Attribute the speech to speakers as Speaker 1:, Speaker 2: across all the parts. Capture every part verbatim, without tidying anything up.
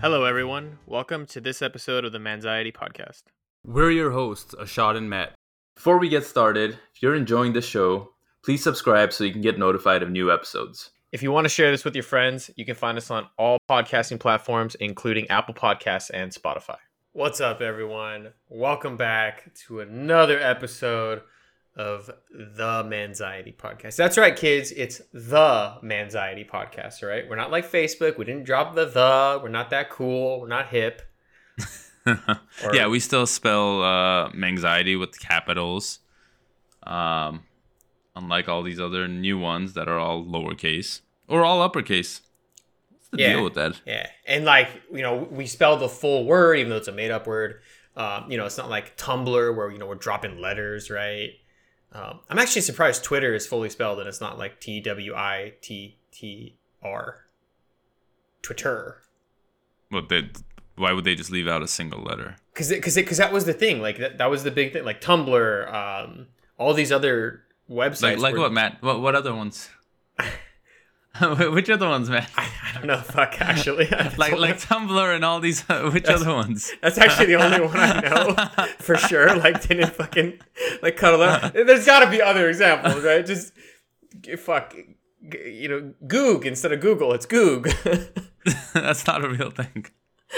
Speaker 1: Hello, everyone. Welcome to this episode of the Manxiety Podcast.
Speaker 2: We're your hosts, Ashad and Matt. Before we get started, if you're enjoying this show, please subscribe so you can get notified of new episodes.
Speaker 1: If you want to share this with your friends, you can find us on all podcasting platforms, including Apple Podcasts and Spotify. What's up, everyone? Welcome back to another episode of the Manxiety Podcast. That's right, kids. It's the Manxiety Podcast, all right? We're not like Facebook. We didn't drop the the. We're not that cool. We're not hip.
Speaker 2: Or, yeah, we still spell uh, Manxiety with capitals. Um, unlike all these other new ones that are all lowercase or all uppercase. What's the
Speaker 1: yeah,
Speaker 2: deal with that?
Speaker 1: Yeah, and like, you know, we spell the full word, even though it's a made-up word. Um, you know, it's not like Tumblr where, you know, we're dropping letters, right? Um, I'm actually surprised Twitter is fully spelled and it's not like T W I T T R. Twitter.
Speaker 2: Well, they, why would they just leave out a single letter?
Speaker 1: Because because because that was the thing. Like that, that was the big thing. Like Tumblr, um, all these other websites.
Speaker 2: Like, like
Speaker 1: were,
Speaker 2: what, Matt? What what other ones? Which other ones, Matt?
Speaker 1: I, I don't know. Fuck, actually.
Speaker 2: like like Tumblr and all these. Uh, which
Speaker 1: that's,
Speaker 2: other ones?
Speaker 1: That's actually the only one I know for sure. Like didn't fucking like cuddle up. There's got to be other examples, right? Just fuck, you know, Goog instead of Google. It's Goog.
Speaker 2: That's not a real thing.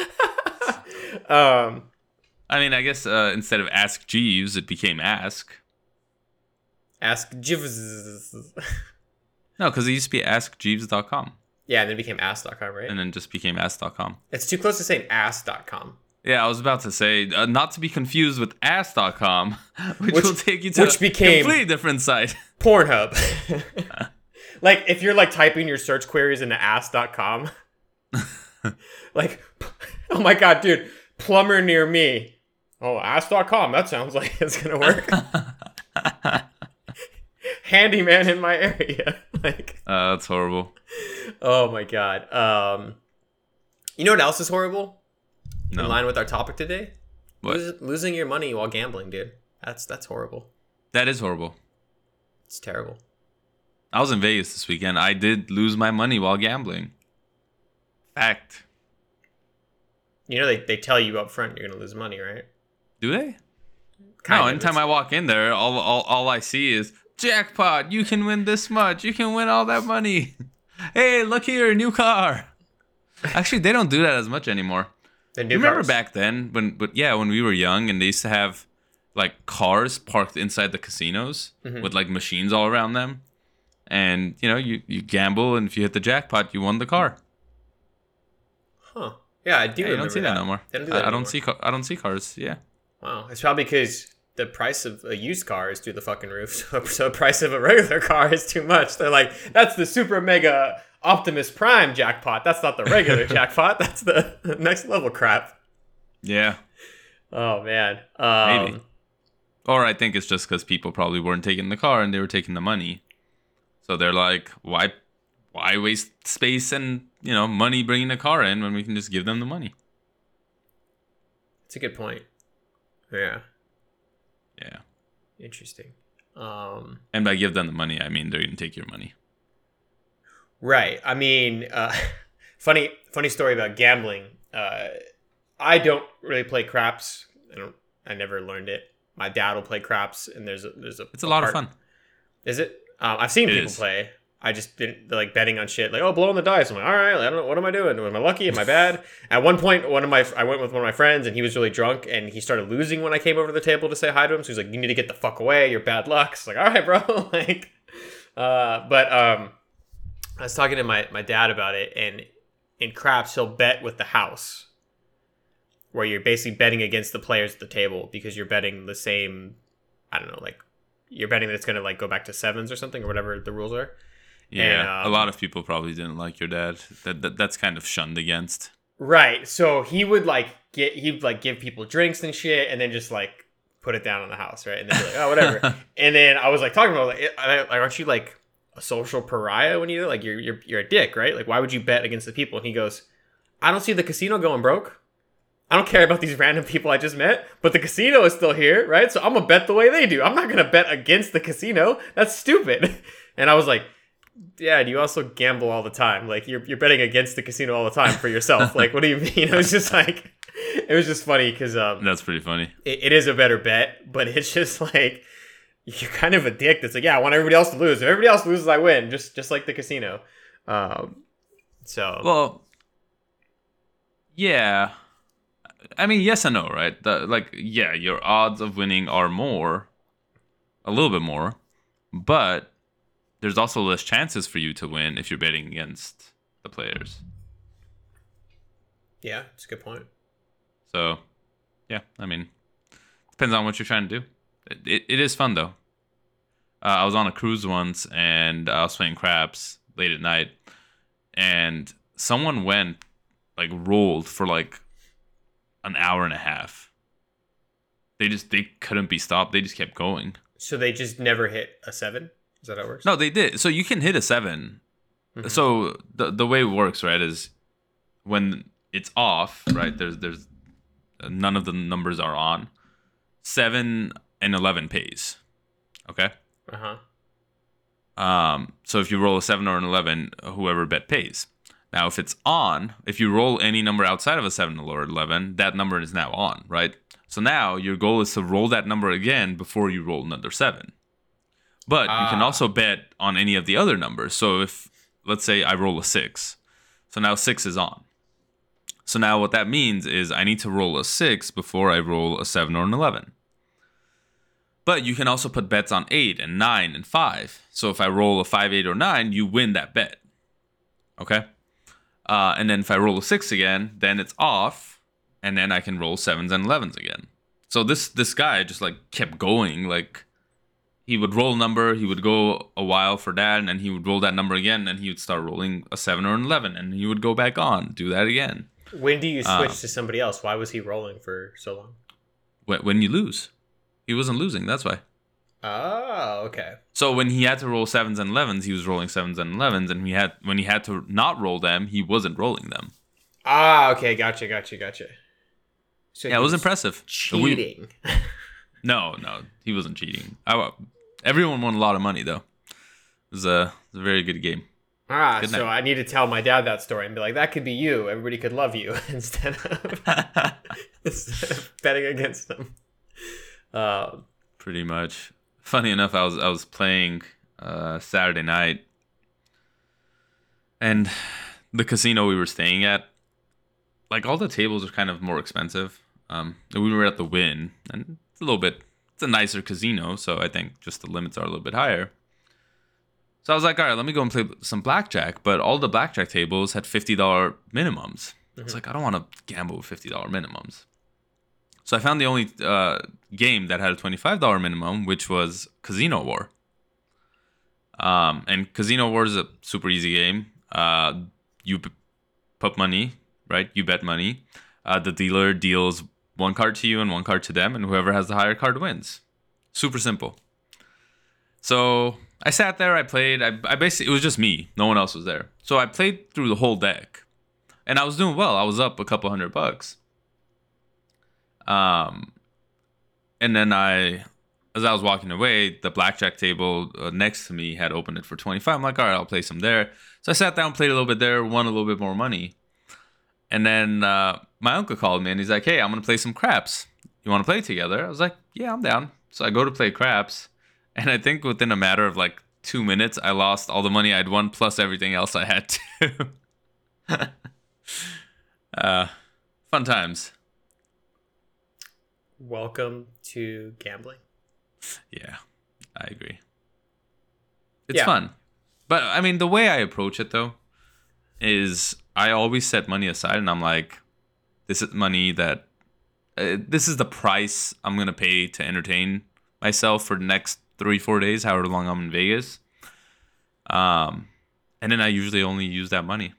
Speaker 1: um,
Speaker 2: I mean, I guess uh, instead of Ask Jeeves, it became Ask.
Speaker 1: Ask Jeeves.
Speaker 2: No, because it used to be ask jeeves dot com.
Speaker 1: Yeah, and then it became ask dot com, right?
Speaker 2: And then just became ask dot com.
Speaker 1: It's too close to saying ass dot com.
Speaker 2: Yeah, I was about to say, uh, not to be confused with ass dot com, which,
Speaker 1: which
Speaker 2: will take you to
Speaker 1: which
Speaker 2: a
Speaker 1: became
Speaker 2: completely different site.
Speaker 1: Pornhub. Like, if you're, like, typing your search queries into ass dot com. Like, oh my god, dude, plumber near me. Oh, ass dot com, that sounds like it's gonna work. Handyman in my area. Like,
Speaker 2: uh, that's horrible.
Speaker 1: Oh my god. Um, you know what else is horrible?
Speaker 2: No.
Speaker 1: In line with our topic today?
Speaker 2: What?
Speaker 1: Lose, losing your money while gambling, dude. That's that's horrible.
Speaker 2: That is horrible.
Speaker 1: It's terrible.
Speaker 2: I was in Vegas this weekend. I did lose my money while gambling. Fact.
Speaker 1: You know they, they tell you up front you're gonna lose money, right?
Speaker 2: Do they?
Speaker 1: Kind
Speaker 2: no,
Speaker 1: of.
Speaker 2: anytime
Speaker 1: It's-
Speaker 2: I walk in there, all, all all I see is jackpot. You can win this much. You can win all that money. Hey, look here, new car. Actually, they don't do that as much anymore.
Speaker 1: The new
Speaker 2: You remember
Speaker 1: cars?
Speaker 2: back then when, but yeah, when we were young and they used to have like cars parked inside the casinos
Speaker 1: Mhm.
Speaker 2: with like machines all around them, and you know you you gamble and if you hit the jackpot, you won the car.
Speaker 1: Huh. Yeah, I do
Speaker 2: Yeah, you
Speaker 1: remember
Speaker 2: don't see that, no more.
Speaker 1: They don't do
Speaker 2: I,
Speaker 1: that
Speaker 2: I don't
Speaker 1: anymore.
Speaker 2: see ca- I don't see cars. Yeah.
Speaker 1: Wow. It's probably because the price of a used car is through the fucking roof. So, so the price of a regular car is too much. They're like, that's the super mega Optimus Prime jackpot. That's not the regular jackpot. That's the next level crap.
Speaker 2: Yeah.
Speaker 1: Oh, man. Um,
Speaker 2: Maybe. Or I think it's just because people probably weren't taking the car and they were taking the money. So they're like, why why waste space and, you know, money bringing the car in when we can just give them the money?
Speaker 1: That's a good point. Yeah.
Speaker 2: Yeah.
Speaker 1: Interesting. Um,
Speaker 2: And by give them the money, I mean they're going to take your money.
Speaker 1: right. I mean, uh, funny funny story about gambling. Uh, I don't really play craps. I don't. I never learned it. My dad will play craps, and there's a there's a.
Speaker 2: It's a lot
Speaker 1: part-
Speaker 2: of fun.
Speaker 1: Is it? Um, I've seen
Speaker 2: It
Speaker 1: people
Speaker 2: is.
Speaker 1: play. I just didn't like betting on shit. Like, oh, blowing the dice. I'm like, all right, I don't know. What am I doing? Am I lucky? Am I bad? At one point, one of my I went with one of my friends, and he was really drunk, and he started losing when I came over to the table to say hi to him. So he's like, "You need to get the fuck away. You're bad luck." It's like, all right, bro. Like, uh, but um, I was talking to my my dad about it, and in craps, he'll bet with the house, where you're basically betting against the players at the table because you're betting the same. I don't know, like you're betting that it's gonna like go back to sevens or something or whatever the rules are.
Speaker 2: Yeah,
Speaker 1: And, um,
Speaker 2: a lot of people probably didn't like your dad. That, that That's kind of shunned against.
Speaker 1: Right. So he would like get he'd like give people drinks and shit, and then just like put it down on the house, right? And then be like, oh, whatever. And then I was like talking about like, like, aren't you like a social pariah when you like you're you're you're a dick, right? Like, why would you bet against the people? And he goes, I don't see the casino going broke. I don't care about these random people I just met, but the casino is still here, right? So I'm gonna bet the way they do. I'm not gonna bet against the casino. That's stupid. And I was like, yeah, and you also gamble all the time. Like you're you're betting against the casino all the time for yourself. Like, what do you mean? It was just like, it was just funny because um,
Speaker 2: That's pretty funny.
Speaker 1: It, it is a better bet, but it's just like you're kind of a dick. That's like, yeah, I want everybody else to lose. If everybody else loses, I win. Just just like the casino. Um, so
Speaker 2: well, yeah. I mean, yes and no, right? The, like, yeah, your odds of winning are more, a little bit more, but there's also less chances for you to win if you're betting against the players.
Speaker 1: Yeah, that's a good point.
Speaker 2: So, yeah, I mean, depends on what you're trying to do. It, it, it is fun, though. Uh, I was on a cruise once, and I was playing craps late at night, and someone went, like, rolled for, like, an hour and a half. They just, they couldn't be stopped. They just kept going.
Speaker 1: So they just never hit a seven? Is that how it works?
Speaker 2: No, they did. So you can hit a seven. Mm-hmm. So the the way it works, right, is when it's off, right, there's, there's, none of the numbers are on. Seven and eleven pays. Okay?
Speaker 1: Uh-huh.
Speaker 2: Um, so if you roll a seven or an eleven, whoever bet pays. Now, if it's on, if you roll any number outside of a seven or eleven, that number is now on, right? So now your goal is to roll that number again before you roll another seven. But ah. you can also bet on any of the other numbers. So if, let's say I roll a six. So now six is on. So now what that means is I need to roll a six before I roll a seven or an eleven. But you can also put bets on eight and nine and five. So if I roll a five, eight, or nine, you win that bet. Okay? Uh, and then if I roll a six again, then it's off. And then I can roll sevens and elevens again. So this this guy just like kept going. Like he would roll a number, he would go a while for that, and then he would roll that number again, and he would start rolling a seven or an eleven, and he would go back on, do that again.
Speaker 1: When do you switch uh, to somebody else? Why was he rolling for so long?
Speaker 2: When, when you lose. He wasn't losing, that's why.
Speaker 1: Oh, okay.
Speaker 2: So when he had to roll sevens and elevens, he was rolling sevens and elevens, and he had when he had to not roll them, he wasn't rolling them.
Speaker 1: Ah, okay, gotcha, gotcha, gotcha. So
Speaker 2: yeah, it was, was impressive.
Speaker 1: Cheating.
Speaker 2: We, no, no, he wasn't cheating. I, everyone won a lot of money, though. It was a, it was a very good game.
Speaker 1: Ah, good so night. I need to tell my dad that story and be like, that could be you. Everybody could love you instead of, instead of betting against them. Uh,
Speaker 2: Pretty much. Funny enough, I was I was playing uh, Saturday night, and the casino we were staying at, like all the tables are kind of more expensive. Um, we were at the Wynn, and it's a little bit, it's a nicer casino, so I think just the limits are a little bit higher. So I was like, all right, let me go and play some blackjack. But all the blackjack tables had fifty dollars minimums. Mm-hmm. I was like, I don't want to gamble with fifty dollars minimums. So I found the only uh, game that had a twenty-five dollars minimum, which was Casino War. Um, and Casino War is a super easy game. Uh, you p- put money, right? You bet money. Uh, the dealer deals one card to you and one card to them, and whoever has the higher card wins. Super simple. So I sat there, I played. I, I basically, it was just me. No one else was there. So I played through the whole deck. And I was doing well. I was up a couple hundred bucks. Um, and then I, as I was walking away, the blackjack table uh, next to me had opened it for twenty-five. I'm like, all right, I'll play some there. So I sat down, played a little bit there, won a little bit more money. And then uh, my uncle called me and he's like, hey, I'm going to play some craps. You want to play together? I was like, yeah, I'm down. So I go to play craps. And I think within a matter of like two minutes, I lost all the money I'd won plus everything else I had to. uh, fun times.
Speaker 1: Welcome to gambling.
Speaker 2: Yeah, I agree. It's
Speaker 1: yeah.
Speaker 2: fun. But, I mean, the way I approach it, though, is I always set money aside, and I'm like, this is money that, uh, this is the price I'm going to pay to entertain myself for the next three, four days, however long I'm in Vegas. Um, and then I usually only use that money.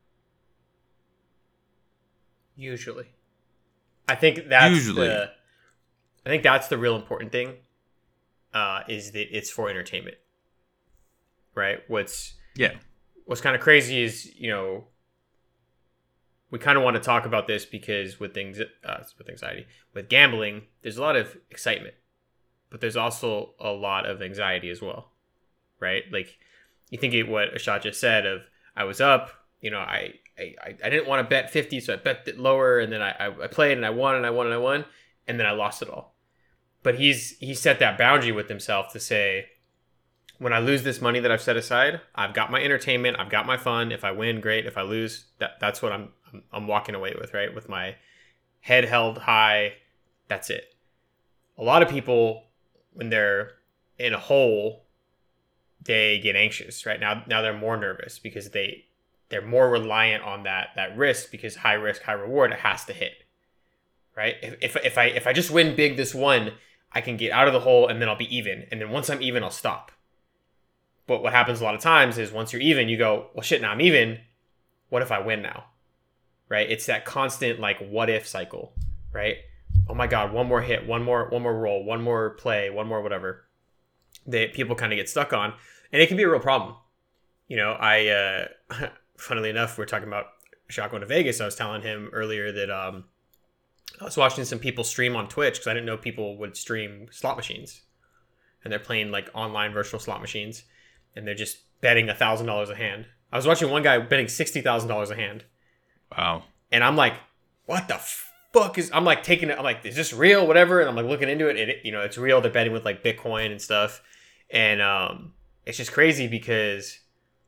Speaker 1: Usually. I think that's
Speaker 2: Usually.
Speaker 1: the... I think that's the real important thing, uh, is that it's for entertainment, right? What's
Speaker 2: yeah.
Speaker 1: What's kind of crazy is, you know, we kind of want to talk about this because with things, uh, with anxiety, with gambling, there's a lot of excitement, but there's also a lot of anxiety as well, right? Like you think of what Ashad just said of I was up, you know, I I, I didn't want to bet fifty, so I bet it lower, and then I, I I played and I won and I won and I won, and then I lost it all. But he's he set that boundary with himself to say, when I lose this money that I've set aside, I've got my entertainment, I've got my fun. If I win, great. If I lose, that that's what I'm I'm, I'm walking away with, right? With my head held high. That's it. A lot of people, when they're in a hole, they get anxious, right? Now now they're more nervous because they they're more reliant on that that risk, because high risk, high reward, it has to hit. Right? If if if I if I just win big this one, I can get out of the hole and then I'll be even. And then once I'm even, I'll stop. But what happens a lot of times is once you're even, you go, well, shit, now I'm even. What if I win now? Right? It's that constant like what if cycle, right? Oh my God, one more hit, one more, one more roll, one more play, one more whatever that people kind of get stuck on. And it can be a real problem. You know, I, uh, funnily enough, we're talking about Shaq going to Vegas. I was telling him earlier that um, I was watching some people stream on Twitch because I didn't know people would stream slot machines. And they're playing like online virtual slot machines. And they're just betting one thousand dollars a hand. I was watching one guy betting sixty thousand dollars a hand.
Speaker 2: Wow.
Speaker 1: And I'm like, what the fuck is... I'm like taking it... I'm like, is this real? Whatever. And I'm like looking into it. And, it, you know, it's real. They're betting with like Bitcoin and stuff. And um, it's just crazy because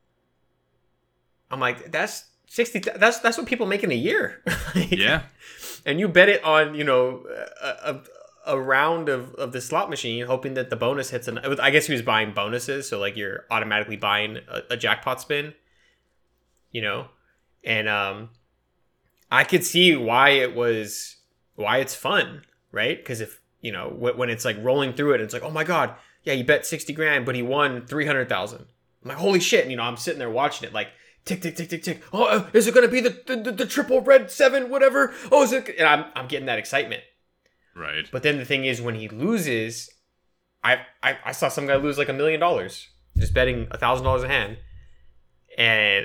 Speaker 1: I'm like, that's sixty... That's that's what people make in a year. Like,
Speaker 2: yeah.
Speaker 1: And you bet it on, you know, a... a a round of, of the slot machine, hoping that the bonus hits. An, I guess he was buying bonuses. So like you're automatically buying a, a jackpot spin, you know? And um, I could see why it was, why it's fun, right? Because if, you know, w- when it's like rolling through it, it's like, oh my God, yeah, he bet sixty grand, but he won three hundred thousand. I'm like, holy shit. And, you know, I'm sitting there watching it like, tick, tick, tick, tick, tick. Oh, uh, is it going to be the, the, the, the triple red seven, whatever? Oh, is it? And I'm, I'm getting that excitement.
Speaker 2: Right.
Speaker 1: But then the thing is, when he loses, I I, I saw some guy lose like a million dollars just betting a thousand dollars a hand, and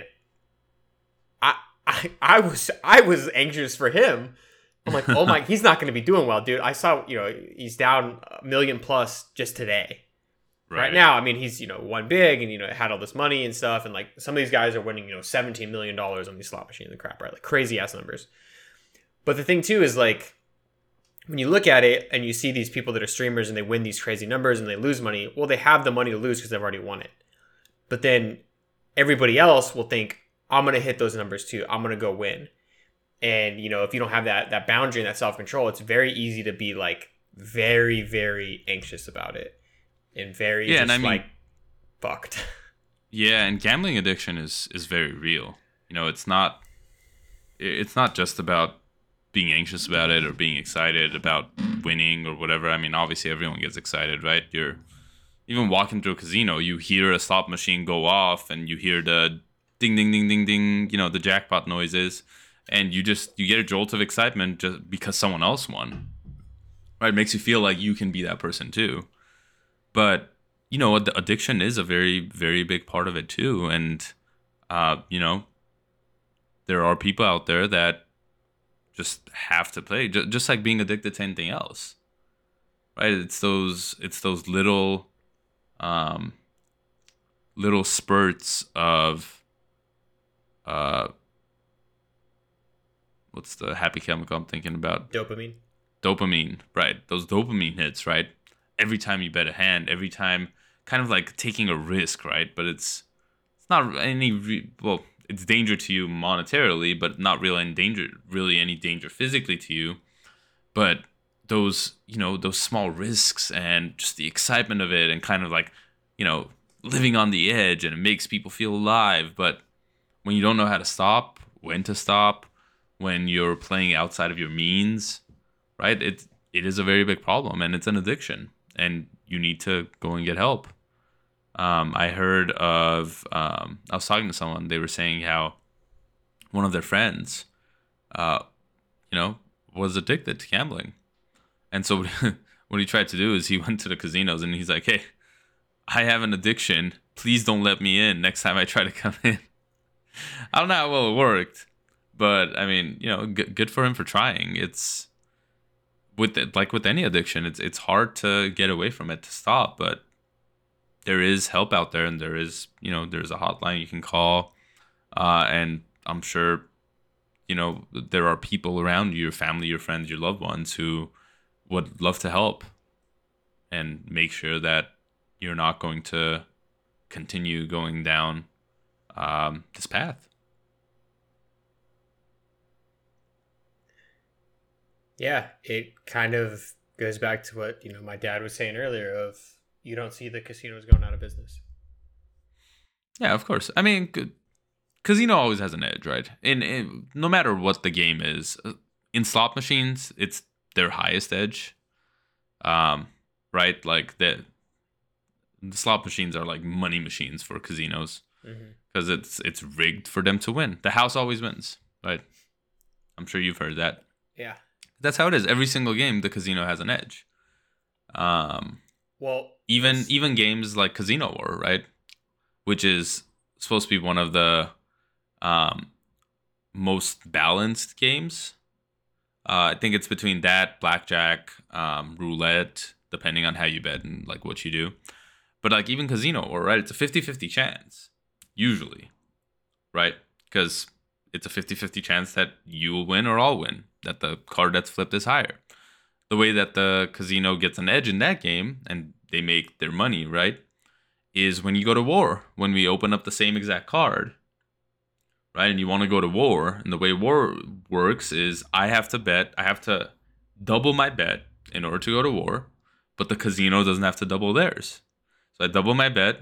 Speaker 1: I I I was I was anxious for him. I'm like, oh my, he's not going to be doing well, dude. I saw, you know, he's down a million plus just today. Right. right now, I mean, he's, you know, won big and, you know, had all this money and stuff, and like some of these guys are winning, you know, seventeen million dollars on these slot machines and crap, right? Like crazy ass numbers. But the thing too is like, when you look at it and you see these people that are streamers and they win these crazy numbers and they lose money, well, they have the money to lose because they've already won it. But then everybody else will think, I'm going to hit those numbers too. I'm going to go win. And, you know, if you don't have that that boundary and that self-control, it's very easy to be like very, very anxious about it. And very
Speaker 2: yeah,
Speaker 1: just
Speaker 2: and I mean,
Speaker 1: like fucked.
Speaker 2: Yeah, and gambling addiction is is very real. You know, it's not it's not just about being anxious about it or being excited about winning or whatever. I mean, obviously everyone gets excited, right? You're even walking through a casino, you hear a slot machine go off and you hear the ding, ding, ding, ding, ding, you know, the jackpot noises. And you just, you get a jolt of excitement just because someone else won, right? It makes you feel like you can be that person too. But, you know, the addiction is a very, very big part of it too. And, uh, you know, there are people out there that just have to play, just, just like being addicted to anything else, right? It's those, it's those little, um, little spurts of, uh, what's the happy chemical I'm thinking about?
Speaker 1: Dopamine.
Speaker 2: Dopamine, right? Those dopamine hits, right? Every time you bet a hand, every time, kind of like taking a risk, right? But it's, it's not any, re- well. It's danger to you monetarily, but not really any danger, really any danger physically to you. But those, you know, those small risks and just the excitement of it and kind of like, you know, living on the edge, and it makes people feel alive. But when you don't know how to stop, when to stop, when you're playing outside of your means, right? It, it is a very big problem, and it's an addiction, and you need to go and get help. Um, I heard of, um, I was talking to someone, they were saying how one of their friends, uh, you know, was addicted to gambling. And so what he tried to do is he went to the casinos and he's like, hey, I have an addiction. Please don't let me in next time I try to come in. I don't know how well it worked, but I mean, you know, g- good for him for trying. It's with it, like with any addiction, it's, it's hard to get away from it, to stop, but there is help out there, and there is, you know, there's a hotline you can call, uh, and I'm sure, you know, there are people around you, your family, your friends, your loved ones who would love to help and make sure that you're not going to continue going down um, this path.
Speaker 1: Yeah, it kind of goes back to what, you know, my dad was saying earlier of you don't see the casinos going out of business.
Speaker 2: Yeah, of course. I mean, casino always has an edge, right? In, in no matter what the game is, in slot machines, it's their highest edge. Um, right? Like the the slot machines are like money machines for casinos because mm-hmm. it's it's rigged for them to win. The house always wins, right? I'm sure you've heard that.
Speaker 1: Yeah.
Speaker 2: That's how it is. Every single game, the casino has an edge. Um,
Speaker 1: well,
Speaker 2: even
Speaker 1: yes.
Speaker 2: even games like Casino War, right, which is supposed to be one of the um, most balanced games. Uh, I think it's between that, blackjack, um, roulette, depending on how you bet and like what you do. But like even Casino War, right, it's a fifty-fifty chance, usually, right? Because it's a fifty-fifty chance that you will win or I'll win, that the card that's flipped is higher. The way that the casino gets an edge in that game, and they make their money, right, is when you go to war. When we open up the same exact card, right, and you want to go to war, and the way war works is I have to bet, I have to double my bet in order to go to war, but the casino doesn't have to double theirs. So I double my bet.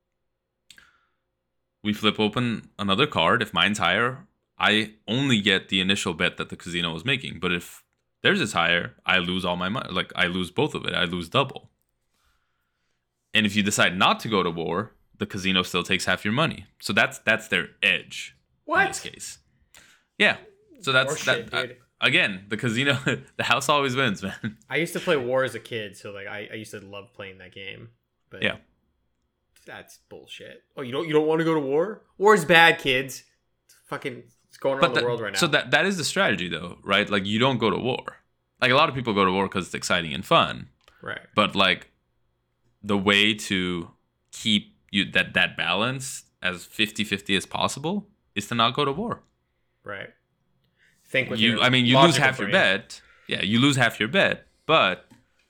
Speaker 2: We flip open another card. If mine's higher, I only get the initial bet that the casino was making. But if theirs is higher, I lose all my money. Like, I lose both of it. I lose double. And if you decide not to go to war, the casino still takes half your money. So that's that's their edge.
Speaker 1: What?
Speaker 2: In this case. Yeah. So that's
Speaker 1: shit,
Speaker 2: that. Dude. I, again, the casino, the house always wins, man.
Speaker 1: I used to play War as a kid, so like I, I used to love playing that game. But
Speaker 2: yeah,
Speaker 1: that's bullshit. Oh, you don't you don't want to go to war? War's bad, kids. It's fucking it's going around
Speaker 2: but
Speaker 1: the
Speaker 2: that,
Speaker 1: world right now.
Speaker 2: So that that is the strategy, though, right? Like you don't go to war. Like a lot of people go to war because it's exciting and fun,
Speaker 1: right?
Speaker 2: But like the way to keep you that that balance as fifty-fifty as possible is to not go to war.
Speaker 1: Right. Think with
Speaker 2: you.
Speaker 1: your
Speaker 2: I mean, you lose half
Speaker 1: brain.
Speaker 2: your bet. Yeah, you lose half your bet, but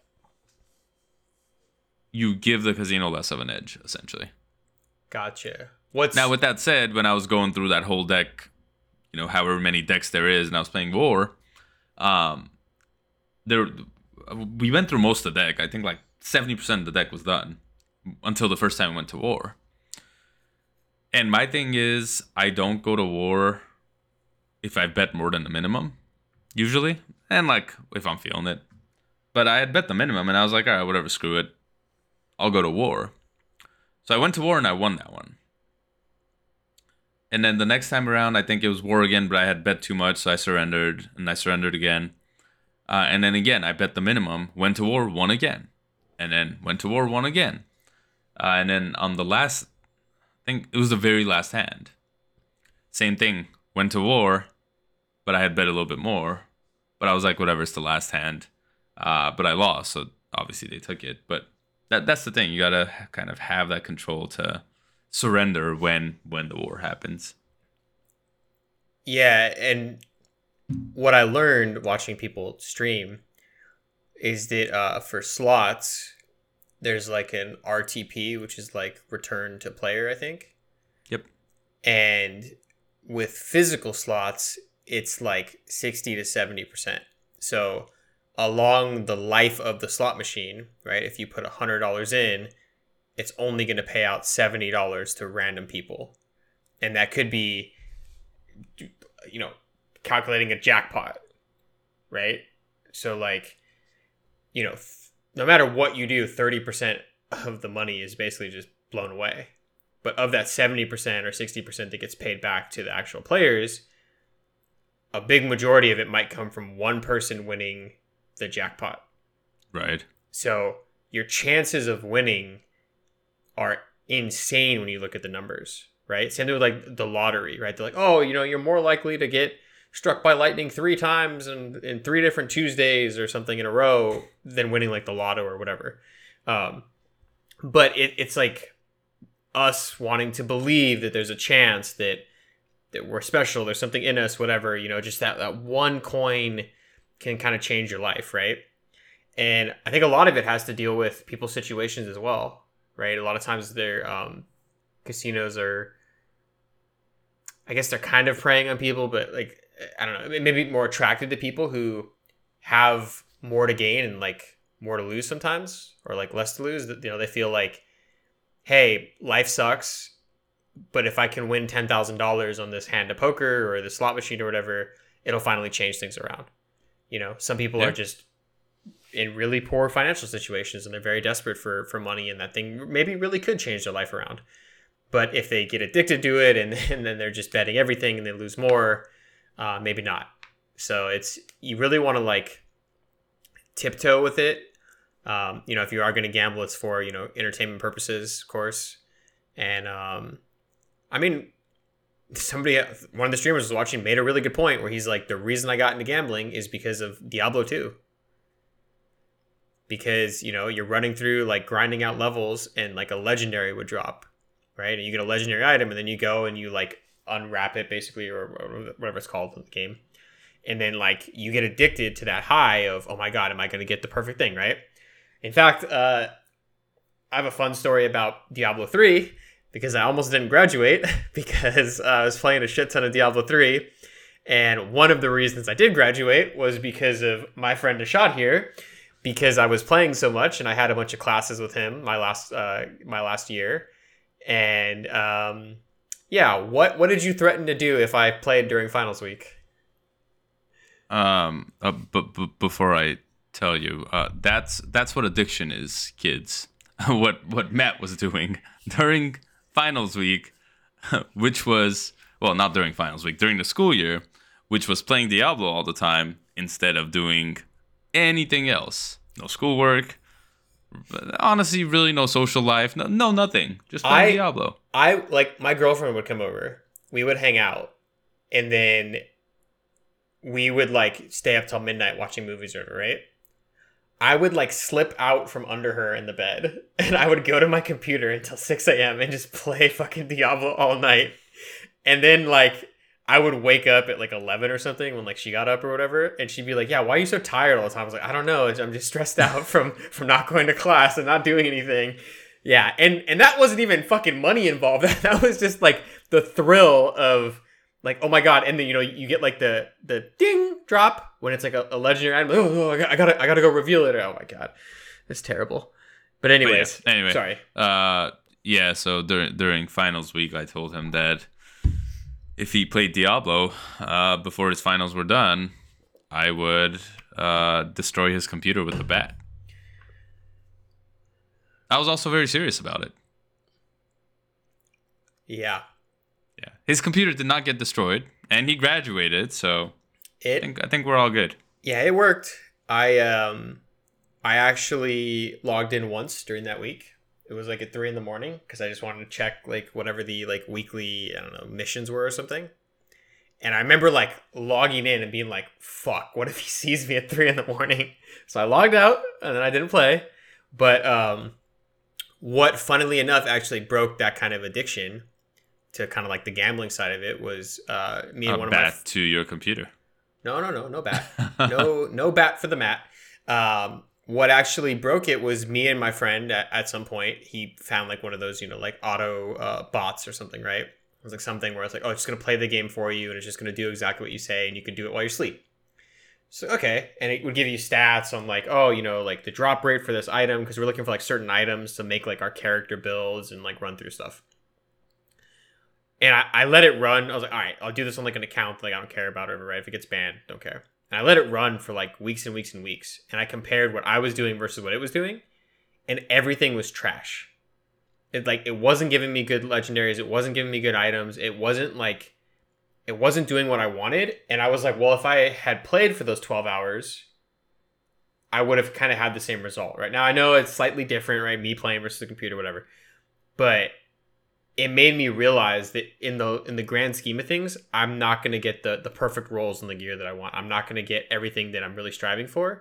Speaker 2: you give the casino less of an edge, essentially.
Speaker 1: Gotcha. What's
Speaker 2: now? With that said, when I was going through that whole deck, you know, however many decks there is, and I was playing War, um, there we went through most of the deck. I think like seventy percent of the deck was done until the first time we went to War. And my thing is, I don't go to war if I bet more than the minimum, usually, and like if I'm feeling it. But I had bet the minimum, and I was like, all right, whatever, screw it. I'll go to war. So I went to war and I won that one. And then the next time around, I think it was war again, but I had bet too much, so I surrendered, and I surrendered again. Uh, and then again, I bet the minimum, went to war, won again. And then went to war, won again. Uh, and then on the last, I think it was the very last hand. Same thing, went to war, but I had bet a little bit more. But I was like, whatever, it's the last hand. Uh, but I lost, so obviously they took it. But that that's the thing. You gotta kind of have that control to surrender when when the war happens.
Speaker 1: Yeah, and what I learned watching people stream is that uh, for slots, there's like an R T P, which is like return to player, I think.
Speaker 2: Yep.
Speaker 1: And with physical slots, it's like sixty to seventy percent. So along the life of the slot machine, right, if you put one hundred dollars in, it's only going to pay out seventy dollars to random people. And that could be, you know, calculating a jackpot, right? So like, you know, no matter what you do, thirty percent of the money is basically just blown away. But of that seventy percent or sixty percent that gets paid back to the actual players, a big majority of it might come from one person winning the jackpot.
Speaker 2: Right.
Speaker 1: So your chances of winning are insane when you look at the numbers, right? Same thing with like the lottery, right? They're like, oh, you know, you're more likely to get struck by lightning three times and in three different Tuesdays or something in a row than winning like the lotto or whatever. Um, but it, it's like us wanting to believe that there's a chance that that we're special, there's something in us, whatever, you know, just that, that one coin can kind of change your life, right? And I think a lot of it has to deal with people's situations as well, right? A lot of times their um, casinos are, I guess they're kind of preying on people, but like, I don't know, maybe more attracted to people who have more to gain and like more to lose sometimes, or like less to lose. You know, they feel like, hey, life sucks, but if I can win ten thousand dollars on this hand of poker or the slot machine or whatever, it'll finally change things around. You know, some people yeah. are just in really poor financial situations and they're very desperate for, for money, and that thing maybe really could change their life around. But if they get addicted to it and, and then they're just betting everything and they lose more, uh, maybe not. So it's, you really want to like tiptoe with it. Um, you know, if you are going to gamble, it's for, you know, entertainment purposes, of course. And, um, I mean, somebody, one of the streamers was watching, made a really good point where he's like, the reason I got into gambling is because of Diablo two. Because, you know, you're running through like grinding out levels and like a legendary would drop, right? And you get a legendary item and then you go and you like unwrap it basically, or, or whatever it's called in the game. And then like you get addicted to that high of, oh my God, am I going to get the perfect thing, right? In fact, uh, I have a fun story about Diablo three because I almost didn't graduate because uh, I was playing a shit ton of Diablo three. And one of the reasons I did graduate was because of my friend Ashad here, because I was playing so much and I had a bunch of classes with him my last uh, my last year. And um, yeah, what what did you threaten to do if I played during finals week?
Speaker 2: Um, uh, but, but before I tell you, uh, that's that's what addiction is, kids. what what Matt was doing during finals week, which was, well, not during finals week, during the school year, which was playing Diablo all the time instead of doing anything else. No schoolwork. Honestly, really no social life. No, no nothing. Just playing I, Diablo.
Speaker 1: I, like, my girlfriend would come over. We would hang out. And then we would, like, stay up till midnight watching movies or whatever, right? I would, like, slip out from under her in the bed. And I would go to my computer until six a.m. and just play fucking Diablo all night. And then, like, I would wake up at like eleven or something when like she got up or whatever, and she'd be like, yeah, why are you so tired all the time? I was like, I don't know. I'm just stressed out from, from not going to class and not doing anything. Yeah. And, and that wasn't even fucking money involved. That was just like the thrill of like, oh my God. And then, you know, you get like the, the ding drop when it's like a, a legendary item. Like, oh, oh, I gotta, I gotta go reveal it. Oh my God. It's terrible. But anyways,
Speaker 2: but yeah, anyway,
Speaker 1: sorry.
Speaker 2: Uh, yeah. So during, during finals week, I told him that if he played Diablo uh, before his finals were done, I would uh, destroy his computer with a bat. I was also very serious about it.
Speaker 1: Yeah.
Speaker 2: Yeah. His computer did not get destroyed, and he graduated, so it, I think I think we're all good.
Speaker 1: Yeah, it worked. I um, I actually logged in once during that week. It was like at three in the morning because I just wanted to check like whatever the like weekly, I don't know, missions were or something. And I remember like logging in and being like, fuck, what if he sees me at three in the morning? So I logged out and then I didn't play. But um, what funnily enough actually broke that kind of addiction to kind of like the gambling side of it was uh, me and
Speaker 2: a
Speaker 1: one of my...
Speaker 2: bat to your computer.
Speaker 1: No, no, no, no bat. no, no bat for the mat. Um, What actually broke it was me and my friend at, at some point, he found like one of those, you know, like auto uh, bots or something, right? It was like something where it's like, oh, it's just going to play the game for you and it's just going to do exactly what you say and you can do it while you sleep. So, okay. And it would give you stats on like, oh, you know, like the drop rate for this item because we're looking for like certain items to make like our character builds and like run through stuff. And I, I let it run. I was like, all right, I'll do this on like an account like I don't care about it, right? If it gets banned, don't care. And I let it run for like weeks and weeks and weeks. And I compared what I was doing versus what it was doing. And everything was trash. It like it wasn't giving me good legendaries. It wasn't giving me good items. It wasn't like it wasn't doing what I wanted. And I was like, well, if I had played for those twelve hours, I would have kind of had the same result. Right now, I know it's slightly different, right? Me playing versus the computer, whatever. But it made me realize that in the in the grand scheme of things, I'm not going to get the, the perfect rolls in the gear that I want. I'm not going to get everything that I'm really striving for.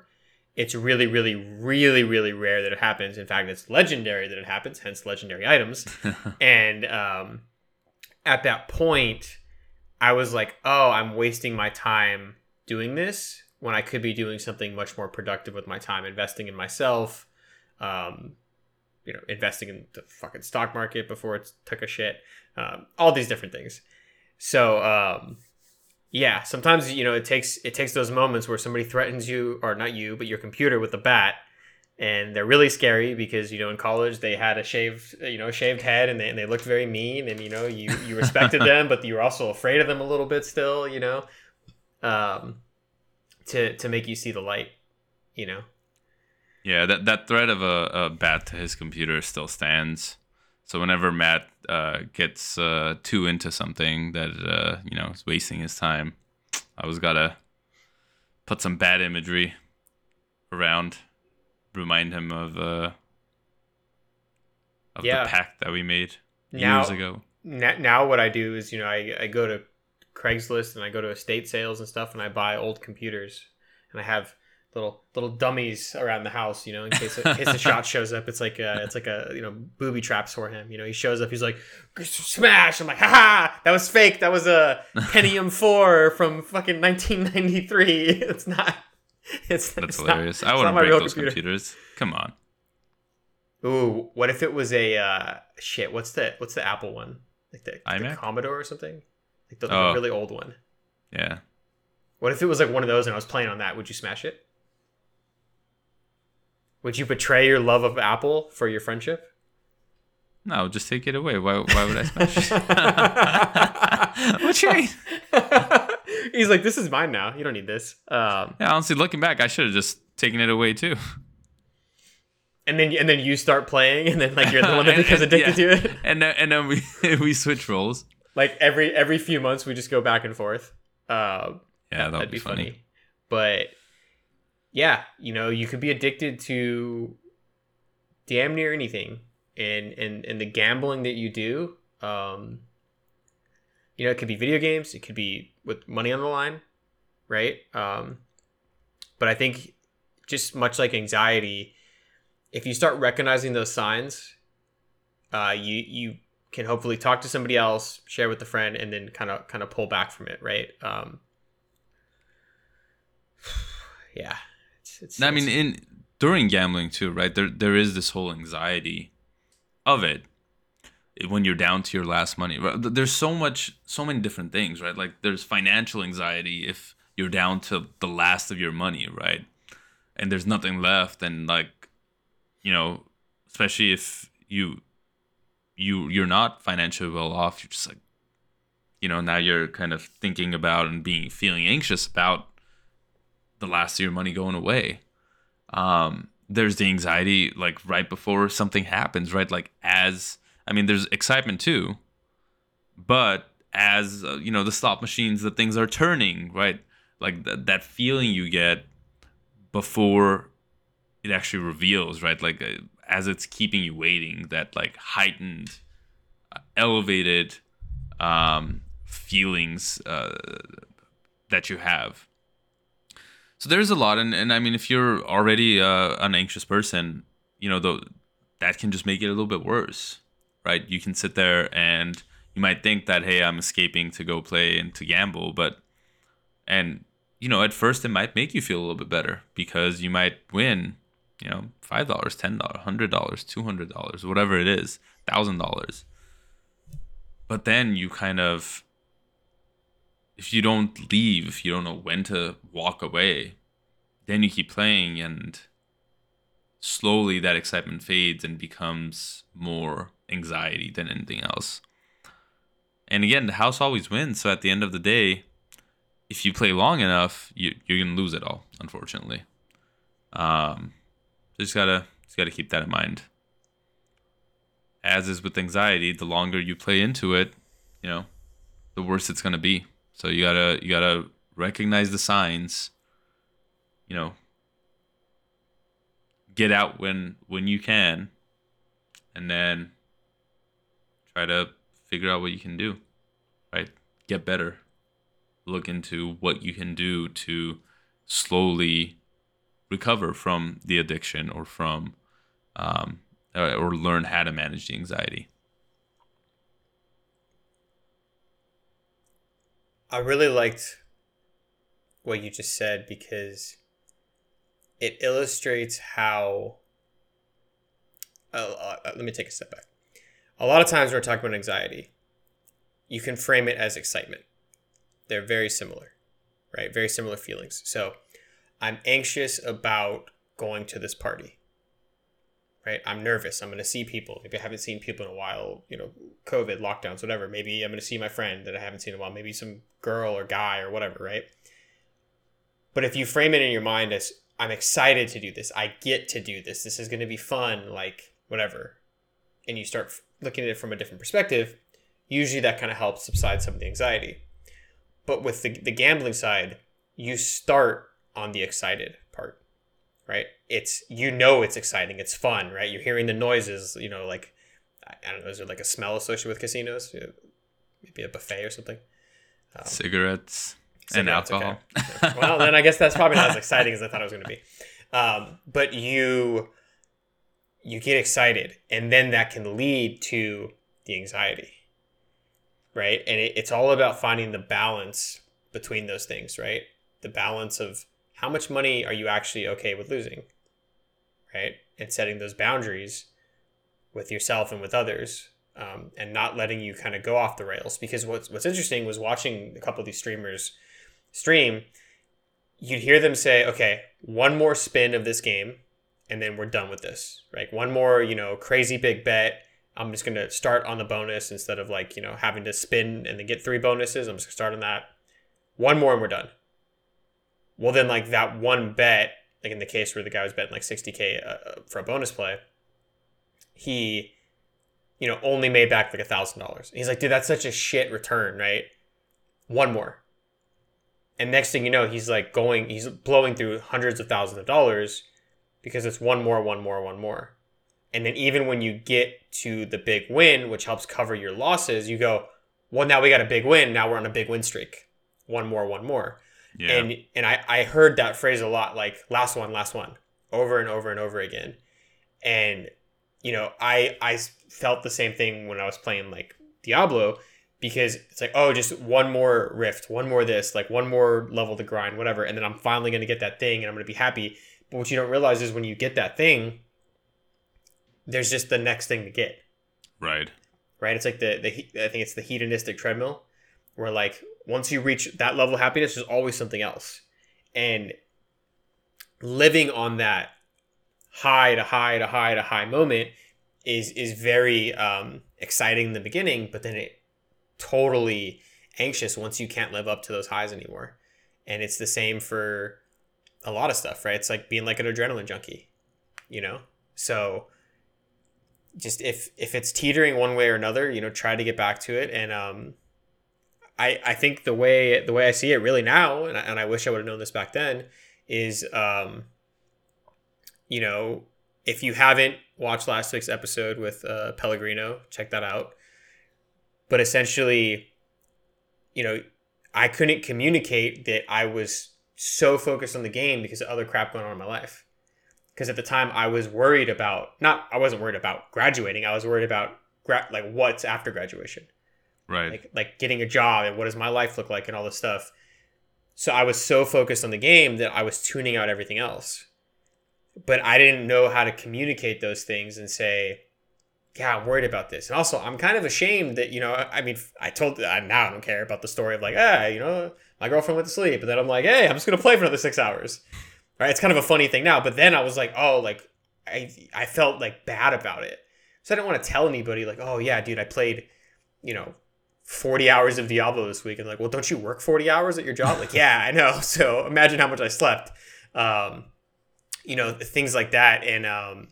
Speaker 1: it's really, really, really, really rare that it happens. In fact, it's legendary that it happens, hence legendary items. And um, at that point, I was like, oh, I'm wasting my time doing this when I could be doing something much more productive with my time, investing in myself, um, you know, investing in the fucking stock market before it took a shit, um, all these different things. So, um, yeah, sometimes, you know, it takes it takes those moments where somebody threatens you, or not you, but your computer with a bat, and they're really scary because, you know, in college they had a shaved, you know, shaved head, and they, and they looked very mean, and, you know, you, you respected them, but you were also afraid of them a little bit still, you know, um, to to make you see the light, you know.
Speaker 2: Yeah, that that threat of a, a bat to his computer still stands. So whenever Matt uh, gets uh, too into something that uh, you know is wasting his time, I always gotta put some bad imagery around, remind him of uh, of
Speaker 1: Yeah.
Speaker 2: the pact that we made
Speaker 1: Now-
Speaker 2: years ago.
Speaker 1: Now, now what I do is, you know, I, I go to Craigslist and I go to estate sales and stuff, and I buy old computers, and I have little little dummies around the house, you know, in case in case the shot shows up. It's like a, it's like a, you know, booby traps for him. You know, he shows up, he's like, smash. I'm like, haha, that was fake. That was a Pentium four from fucking nineteen ninety-three. It's not. It's
Speaker 2: That's
Speaker 1: it's
Speaker 2: hilarious.
Speaker 1: Not,
Speaker 2: I
Speaker 1: it's
Speaker 2: wouldn't
Speaker 1: not my
Speaker 2: break
Speaker 1: real
Speaker 2: those
Speaker 1: computer.
Speaker 2: computers. Come on.
Speaker 1: Ooh, what if it was a uh, shit? What's the what's the Apple one? Like the, the
Speaker 2: iMac?
Speaker 1: Commodore or something? Like the, like
Speaker 2: Oh.
Speaker 1: a really old one.
Speaker 2: Yeah.
Speaker 1: What if it was like one of those and I was playing on that? Would you smash it? Would you betray your love of Apple for your friendship?
Speaker 2: No, just take it away. Why? Why would I smash it? What you mean?
Speaker 1: He's like, this is mine now. You don't need this. Um,
Speaker 2: Yeah, honestly, looking back, I should have just taken it away too.
Speaker 1: and then and then you start playing, and then like you're the one that
Speaker 2: And-
Speaker 1: becomes
Speaker 2: and-
Speaker 1: addicted
Speaker 2: yeah.
Speaker 1: to it.
Speaker 2: And then, and then we we switch roles.
Speaker 1: Like every every few months, we just go back and forth. Uh,
Speaker 2: Yeah, that'd,
Speaker 1: that'd
Speaker 2: be, funny.
Speaker 1: But yeah, you know, you could be addicted to damn near anything, and and and the gambling that you do. Um, you know, it could be video games. It could be with money on the line, right? Um, but I think just much like anxiety, if you start recognizing those signs, uh, you you can hopefully talk to somebody else, share with a friend, and then kind of kind of pull back from it, right? Um, yeah, it's, it's,
Speaker 2: I mean,
Speaker 1: it's-
Speaker 2: in during gambling too, right? There there is this whole anxiety of it when you're down to your last money. Right? There's so much, so many different things, right? Like there's financial anxiety if you're down to the last of your money, right? And there's nothing left, and like, you know, especially if you you you're not financially well off, you're just like, you know, now you're kind of thinking about and being feeling anxious about the last of your money going away. Um, there's the anxiety like right before something happens, right? Like as I mean, there's excitement too, but as uh, you know, the slot machines, the things are turning, right? Like th- that feeling you get before it actually reveals, right? Like uh, as it's keeping you waiting, that like heightened, uh, elevated um, feelings uh, that you have. So there's a lot, and, and I mean, if you're already uh, an anxious person, you know, the, that can just make it a little bit worse, right? You can sit there and you might think that, hey, I'm escaping to go play and to gamble, but, and, you know, at first it might make you feel a little bit better because you might win, you know, five dollars, ten dollars, one hundred dollars, two hundred dollars, whatever it is, one thousand dollars. But then you kind of, if you don't leave, if you don't know when to walk away, then you keep playing and slowly that excitement fades and becomes more anxiety than anything else. And again, the house always wins. So at the end of the day, if you play long enough, you, you're going to lose it all, unfortunately. Um, just gotta, just gotta keep that in mind. As is with anxiety, the longer you play into it, you know, the worse it's going to be. So you gotta you gotta recognize the signs, you know, get out when when you can, and then try to figure out what you can do, right? Get better. Look into what you can do to slowly recover from the addiction or from um, or, or learn how to manage the anxiety.
Speaker 1: I really liked what you just said because it illustrates how. Uh, uh, let me take a step back. A lot of times when we're talking about anxiety, you can frame it as excitement. They're very similar, right? Very similar feelings. So I'm anxious about going to this party, right? I'm nervous. I'm going to see people. Maybe I haven't seen people in a while, you know, COVID, lockdowns, whatever. Maybe I'm going to see my friend that I haven't seen in a while. Maybe some girl or guy or whatever, right? But if you frame it in your mind as, I'm excited to do this. I get to do this. This is going to be fun, like whatever. And you start looking at it from a different perspective, usually that kind of helps subside some of the anxiety. But with the, the gambling side, you start on the excited part, right? It's, you know, it's exciting. It's fun, right? You're hearing the noises, you know, like, I don't know, is there like a smell associated with casinos? Maybe a buffet or something. Um,
Speaker 2: cigarettes, cigarettes and alcohol.
Speaker 1: Okay. Well, then I guess that's probably not as exciting as I thought it was going to be. Um, but you, you get excited, and then that can lead to the anxiety. Right. And it, it's all about finding the balance between those things, right? The balance of how much money are you actually okay with losing, right? And setting those boundaries with yourself and with others, um, and not letting you kind of go off the rails. Because what's, what's interesting was watching a couple of these streamers stream, you'd hear them say, okay, one more spin of this game, and then we're done with this, right? One more, you know, crazy big bet. I'm just going to start on the bonus instead of like, you know, having to spin and then get three bonuses. I'm just going to start on that. One more and we're done. Well, then like that one bet, like in the case where the guy was betting like sixty K uh, for a bonus play, he, you know, only made back like a thousand dollars. He's like, dude, that's such a shit return, right? One more. And next thing you know, he's like going, he's blowing through hundreds of thousands of dollars because it's one more, one more, one more. And then even when you get to the big win, which helps cover your losses, you go, well, now we got a big win. Now we're on a big win streak. One more, one more. Yeah. And and I, I heard that phrase a lot, like last one, last one, over and over and over again. And, you know, I I felt the same thing when I was playing like Diablo, because it's like, oh, just one more rift, one more this, like one more level to grind, whatever. And then I'm finally going to get that thing and I'm going to be happy. But what you don't realize is when you get that thing, there's just the next thing to get.
Speaker 2: Right.
Speaker 1: Right. It's like the, the I think it's the hedonistic treadmill where like once you reach that level of happiness, there's always something else. And living on that high to high to high to high moment is, is very um, exciting in the beginning, but then it totally anxious once you can't live up to those highs anymore. And it's the same for a lot of stuff, right? It's like being like an adrenaline junkie, you know? So just if if it's teetering one way or another, you know, try to get back to it. And um, I I think the way the way I see it really now, and I, and I wish I would have known this back then, is um, you know, if you haven't watched last week's episode with uh, Pellegrino, check that out. But essentially, you know, I couldn't communicate that I was so focused on the game because of other crap going on in my life. Because at the time I was worried about, not, I wasn't worried about graduating. I was worried about gra- like what's after graduation.
Speaker 2: Right.
Speaker 1: Like, like getting a job and what does my life look like and all this stuff. So I was so focused on the game that I was tuning out everything else. But I didn't know how to communicate those things and say, yeah, I'm worried about this. And also, I'm kind of ashamed that, you know, I mean, I told, I, now I don't care about the story of like, ah, you know, my girlfriend went to sleep. And then I'm like, hey, I'm just going to play for another six hours. Right? It's kind of a funny thing now. But then I was like, oh, like, I I felt like bad about it. So I didn't want to tell anybody like, oh, yeah, dude, I played, you know, forty hours of Diablo this week. And like, well, don't you work forty hours at your job? Like, yeah, I know. So imagine how much I slept. Um, you know, things like that. And, um,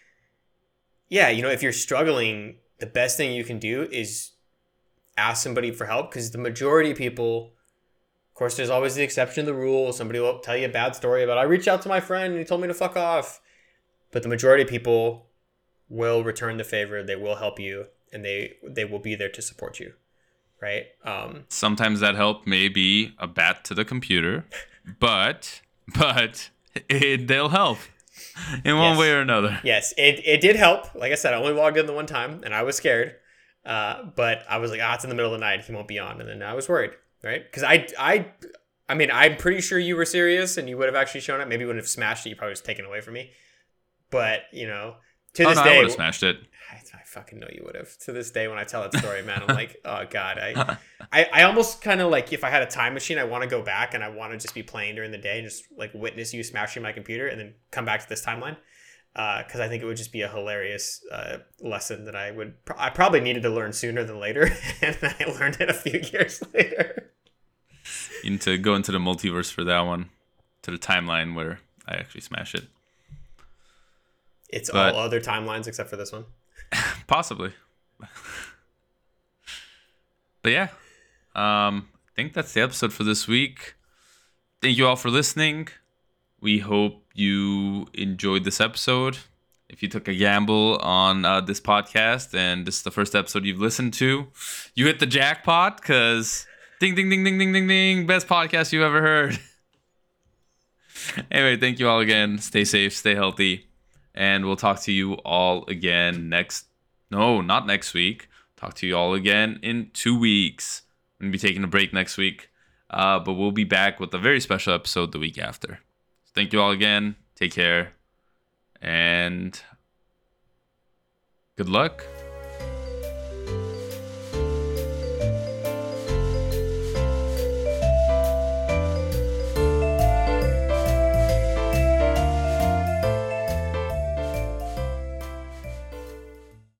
Speaker 1: yeah, you know, if you're struggling, the best thing you can do is ask somebody for help, because the majority of people, of course, there's always the exception to the rule. Somebody will tell you a bad story about, I reached out to my friend and he told me to fuck off. But the majority of people will return the favor. They will help you, and they they will be there to support you. Right? Um,
Speaker 2: Sometimes that help may be a bat to the computer, but but it, they'll help in one
Speaker 1: Yes.
Speaker 2: way or another.
Speaker 1: Yes, it, it did help. Like I said, I only logged in the one time, and I was scared. Uh, but I was like, ah, it's in the middle of the night. He won't be on. And then I was worried, right? Because I, I, I mean, I'm pretty sure you were serious, and you would have actually shown up. Maybe you wouldn't have smashed it. You probably was taken away from me. But, you know, to
Speaker 2: Oh,
Speaker 1: this
Speaker 2: no, I
Speaker 1: day...
Speaker 2: would have smashed it.
Speaker 1: I, I fucking know you would have. To this day, when I tell that story, man, I'm like, oh, God. I, I, I almost kind of like, if I had a time machine, I want to go back, and I want to just be playing during the day and just, like, witness you smashing my computer and then come back to this timeline. Because uh, I think it would just be a hilarious uh, lesson that I would pro- I probably needed to learn sooner than later, and I learned it a few years later.
Speaker 2: You need to go into the multiverse for that one, to the timeline where I actually smash it.
Speaker 1: It's
Speaker 2: But-
Speaker 1: all other timelines except for this one.
Speaker 2: Possibly. But yeah, um, I think that's the episode for this week. Thank you all for listening. We hope you enjoyed this episode. If you took a gamble on uh, this podcast and this is the first episode you've listened to, you hit the jackpot because ding, ding, ding, ding, ding, ding, ding, best podcast you've ever heard. Anyway, thank you all again. Stay safe, stay healthy, and we'll talk to you all again next. No, not next week. Talk to you all again in two weeks. I'm going to be taking a break next week, uh, but we'll be back with a very special episode the week after. Thank you all again. Take care. And good luck.